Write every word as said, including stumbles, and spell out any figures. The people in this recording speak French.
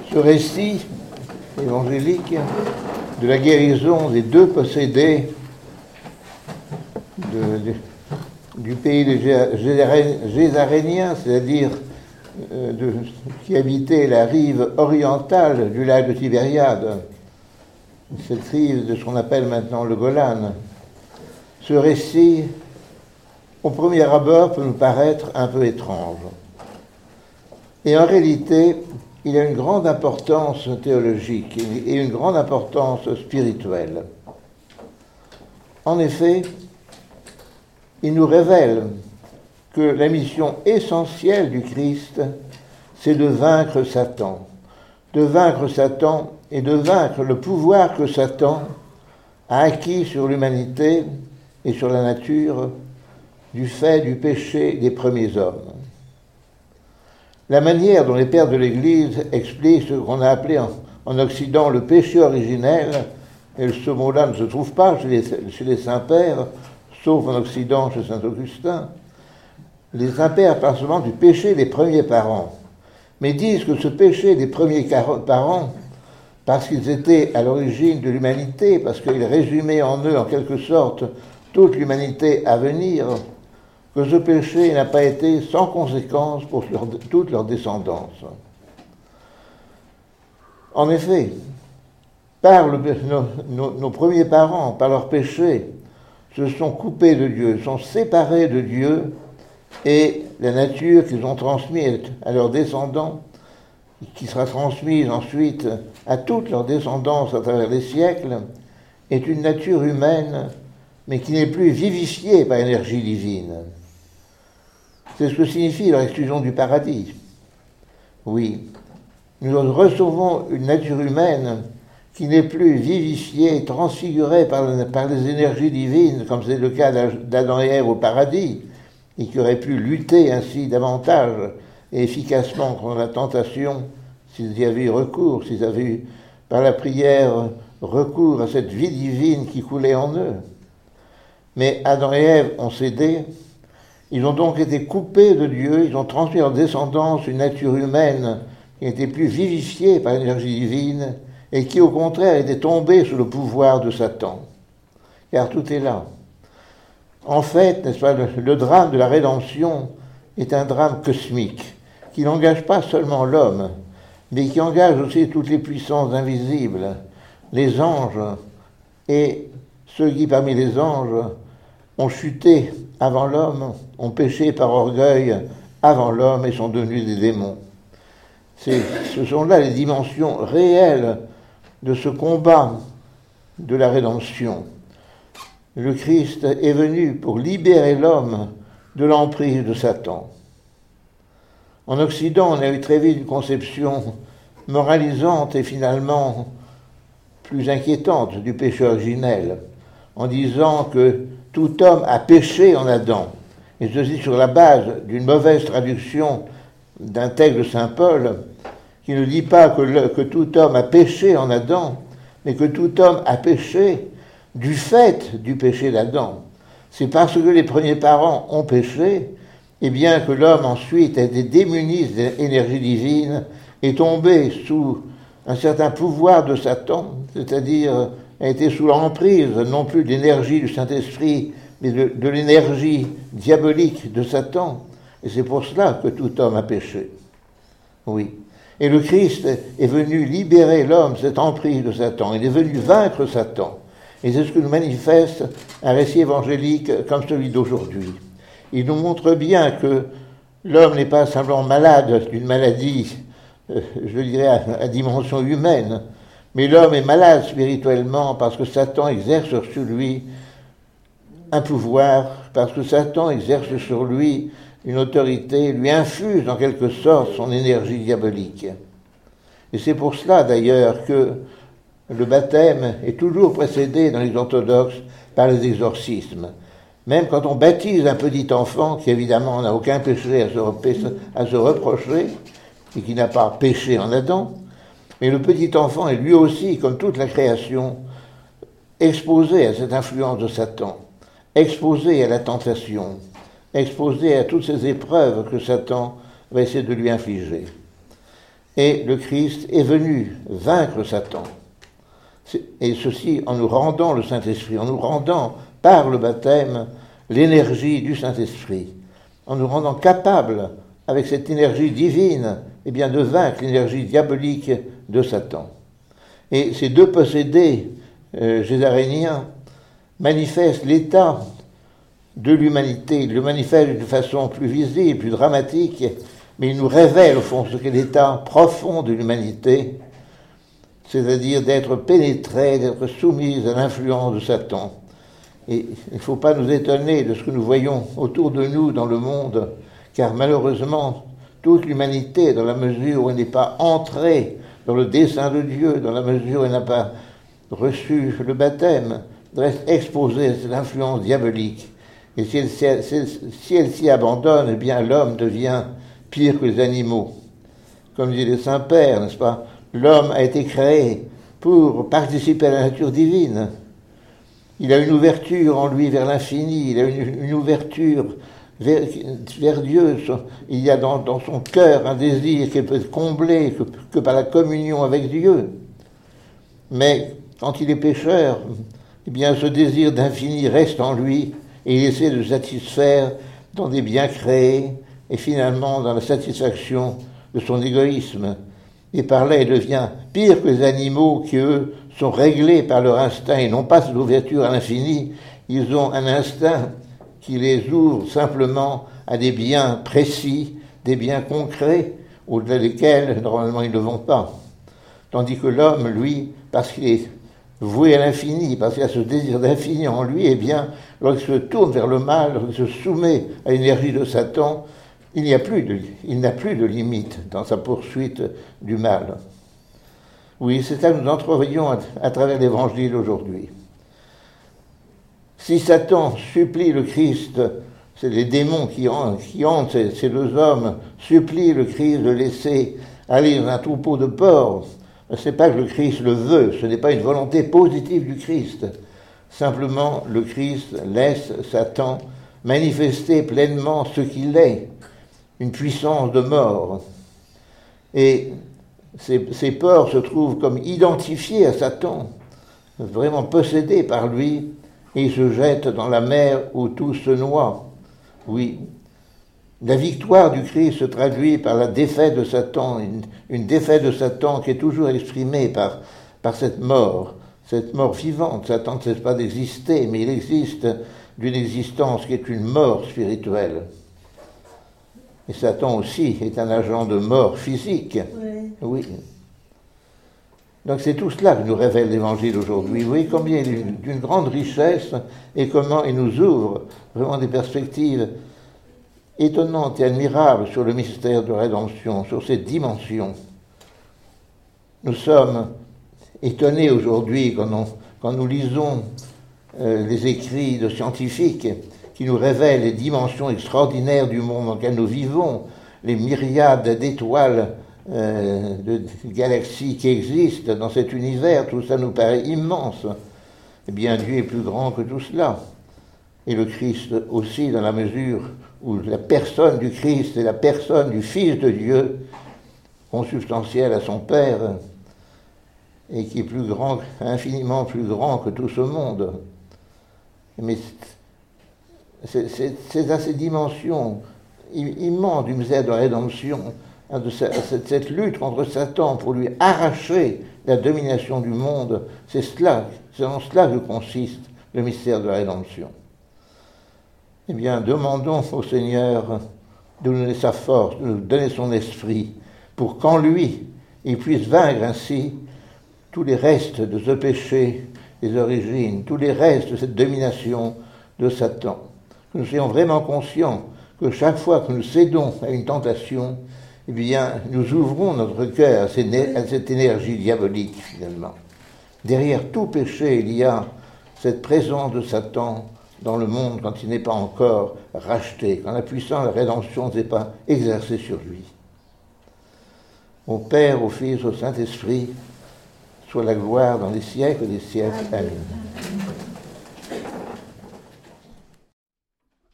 Ce récit évangélique de la guérison des deux possédés de, de, du pays des Gézaréniens, c'est-à-dire euh, de, qui habitaient la rive orientale du lac de Tibériade, cette rive de ce qu'on appelle maintenant le Golan. Ce récit, au premier abord, peut nous paraître un peu étrange. Et en réalité, il a une grande importance théologique et une grande importance spirituelle. En effet, il nous révèle que la mission essentielle du Christ, c'est de vaincre Satan. De vaincre Satan et de vaincre le pouvoir que Satan a acquis sur l'humanité et sur la nature du fait du péché des premiers hommes. La manière dont les pères de l'Église expliquent ce qu'on a appelé en, en Occident le péché originel, et ce mot-là ne se trouve pas chez les, chez les saints-pères, sauf en Occident chez saint Augustin, les saints-pères parlent seulement du péché des premiers parents, mais disent que ce péché des premiers parents, parce qu'ils étaient à l'origine de l'humanité, parce qu'ils résumaient en eux en quelque sorte toute l'humanité à venir, que ce péché n'a pas été sans conséquence pour leur, toute leur descendance. En effet, par le, nos, nos, nos premiers parents, par leur péché, se sont coupés de Dieu, sont séparés de Dieu, et la nature qu'ils ont transmise à leurs descendants, qui sera transmise ensuite à toute leur descendance à travers les siècles, est une nature humaine, mais qui n'est plus vivifiée par l'énergie divine. C'est ce que signifie leur exclusion du paradis. Oui, nous recevons une nature humaine qui n'est plus vivifiée et transfigurée par, par les énergies divines, comme c'est le cas d'Adam et Ève au paradis, et qui aurait pu lutter ainsi davantage et efficacement contre la tentation s'ils y avaient eu recours, s'ils avaient eu, par la prière, recours à cette vie divine qui coulait en eux. Mais Adam et Ève ont cédé. Ils ont donc été coupés de Dieu, ils ont transmis à leur descendance une nature humaine qui n'était plus vivifiée par l'énergie divine et qui, au contraire, était tombée sous le pouvoir de Satan. Car tout est là. En fait, n'est-ce pas, le, le drame de la rédemption est un drame cosmique qui n'engage pas seulement l'homme, mais qui engage aussi toutes les puissances invisibles, les anges et ceux qui, parmi les anges, ont chuté avant l'homme, ont péché par orgueil avant l'homme et sont devenus des démons. C'est, ce sont là les dimensions réelles de ce combat de la rédemption. Le Christ est venu pour libérer l'homme de l'emprise de Satan. En Occident, on a eu très vite une conception moralisante et finalement plus inquiétante du péché originel, en disant que tout homme a péché en Adam. Et ceci sur la base d'une mauvaise traduction d'un texte de saint Paul, qui ne dit pas que, le, que tout homme a péché en Adam, mais que tout homme a péché du fait du péché d'Adam. C'est parce que les premiers parents ont péché, et bien que l'homme ensuite a été démuni d'énergie divine, est tombé sous un certain pouvoir de Satan, c'est-à-dire a été sous l'emprise non plus de l'énergie du Saint-Esprit, mais de, de l'énergie diabolique de Satan. Et c'est pour cela que tout homme a péché. Oui. Et le Christ est venu libérer l'homme, cette emprise de Satan. Il est venu vaincre Satan. Et c'est ce que nous manifeste un récit évangélique comme celui d'aujourd'hui. Il nous montre bien que l'homme n'est pas simplement malade d'une maladie, euh, je dirais, à, à dimension humaine, mais l'homme est malade spirituellement parce que Satan exerce sur lui un pouvoir, parce que Satan exerce sur lui une autorité, lui infuse en quelque sorte son énergie diabolique. Et c'est pour cela d'ailleurs que le baptême est toujours précédé dans les orthodoxes par les exorcismes. Même quand on baptise un petit enfant qui évidemment n'a aucun péché à se, repé- à se reprocher et qui n'a pas péché en Adam, mais le petit enfant est lui aussi, comme toute la création, exposé à cette influence de Satan, exposé à la tentation, exposé à toutes ces épreuves que Satan va essayer de lui infliger. Et le Christ est venu vaincre Satan. Et ceci en nous rendant le Saint-Esprit, en nous rendant par le baptême l'énergie du Saint-Esprit, en nous rendant capables, avec cette énergie divine, eh bien, de vaincre l'énergie diabolique de Satan. Et ces deux possédés euh, gésaréniens manifestent l'état de l'humanité. Ils le manifestent d'une façon plus visible, plus dramatique, mais ils nous révèlent au fond ce qu'est l'état profond de l'humanité, c'est-à-dire d'être pénétré, d'être soumise à l'influence de Satan. Et il ne faut pas nous étonner de ce que nous voyons autour de nous dans le monde, car malheureusement, toute l'humanité, dans la mesure où elle n'est pas entrée dans le dessein de Dieu, dans la mesure où elle n'a pas reçu le baptême, reste exposée à cette influence diabolique. Et si elle, si elle s'y abandonne, eh bien l'homme devient pire que les animaux. Comme dit le Saint-Père, n'est-ce pas? L'homme a été créé pour participer à la nature divine. Il a une ouverture en lui vers l'infini, il a une, une ouverture vers, vers Dieu. Il y a dans, dans son cœur un désir qui peut être comblé que, que par la communion avec Dieu. Mais quand il est pécheur, eh bien ce désir d'infini reste en lui et il essaie de satisfaire dans des biens créés et finalement dans la satisfaction de son égoïsme. Et par là, il devient pire que les animaux qui, eux, sont réglés par leur instinct et n'ont pas cette ouverture à l'infini. Ils ont un instinct qui les ouvre simplement à des biens précis, des biens concrets, au-delà desquels, normalement, ils ne vont pas. Tandis que l'homme, lui, parce qu'il est voué à l'infini, parce qu'il a ce désir d'infini en lui, eh bien, lorsqu'il se tourne vers le mal, lorsqu'il se soumet à l'énergie de Satan, il n'y a plus de, il n'a plus de limite dans sa poursuite du mal. Oui, c'est ça que nous entrevoyons à, à travers l'Évangile aujourd'hui. Si Satan supplie le Christ, c'est les démons qui, qui hantent ces, ces deux hommes, supplient le Christ de laisser aller dans un troupeau de porcs, ce n'est pas que le Christ le veut, ce n'est pas une volonté positive du Christ. Simplement, le Christ laisse Satan manifester pleinement ce qu'il est, une puissance de mort. Et ces, ces porcs se trouvent comme identifiés à Satan, vraiment possédés par lui, et ils se jettent dans la mer où tout se noie. Oui, la victoire du Christ se traduit par la défaite de Satan, une, une défaite de Satan qui est toujours exprimée par, par cette mort, cette mort vivante. Satan ne cesse pas d'exister, mais il existe d'une existence qui est une mort spirituelle. Et Satan aussi est un agent de mort physique. Oui. Oui. Donc c'est tout cela que nous révèle l'Évangile aujourd'hui. Vous voyez combien il est d'une grande richesse et comment il nous ouvre vraiment des perspectives étonnantes et admirables sur le mystère de la rédemption, sur cette dimension. Nous sommes étonnés aujourd'hui quand, on, quand nous lisons euh, les écrits de scientifiques qui nous révèlent les dimensions extraordinaires du monde dans lequel nous vivons, les myriades d'étoiles, euh, de galaxies qui existent dans cet univers, tout ça nous paraît immense. Eh bien, Dieu est plus grand que tout cela. Et le Christ aussi, dans la mesure où la personne du Christ est la personne du Fils de Dieu, consubstantielle à son Père, et qui est plus grand, infiniment plus grand que tout ce monde. Mais c'est, c'est, c'est à ces dimensions immenses du mystère de la rédemption, hein, de cette, cette lutte contre Satan pour lui arracher la domination du monde, c'est cela, c'est en cela que consiste le mystère de la rédemption. Eh bien, demandons au Seigneur de nous donner sa force, de nous donner son esprit, pour qu'en lui, il puisse vaincre ainsi tous les restes de ce péché, les origines, tous les restes de cette domination de Satan. Que nous soyons vraiment conscients que chaque fois que nous cédons à une tentation, eh bien, nous ouvrons notre cœur à cette énergie diabolique, finalement. Derrière tout péché, il y a cette présence de Satan dans le monde quand il n'est pas encore racheté, quand la puissance de la rédemption n'est pas exercée sur lui. Au Père, au Fils, au Saint-Esprit, soit la gloire dans les siècles des siècles. Amen.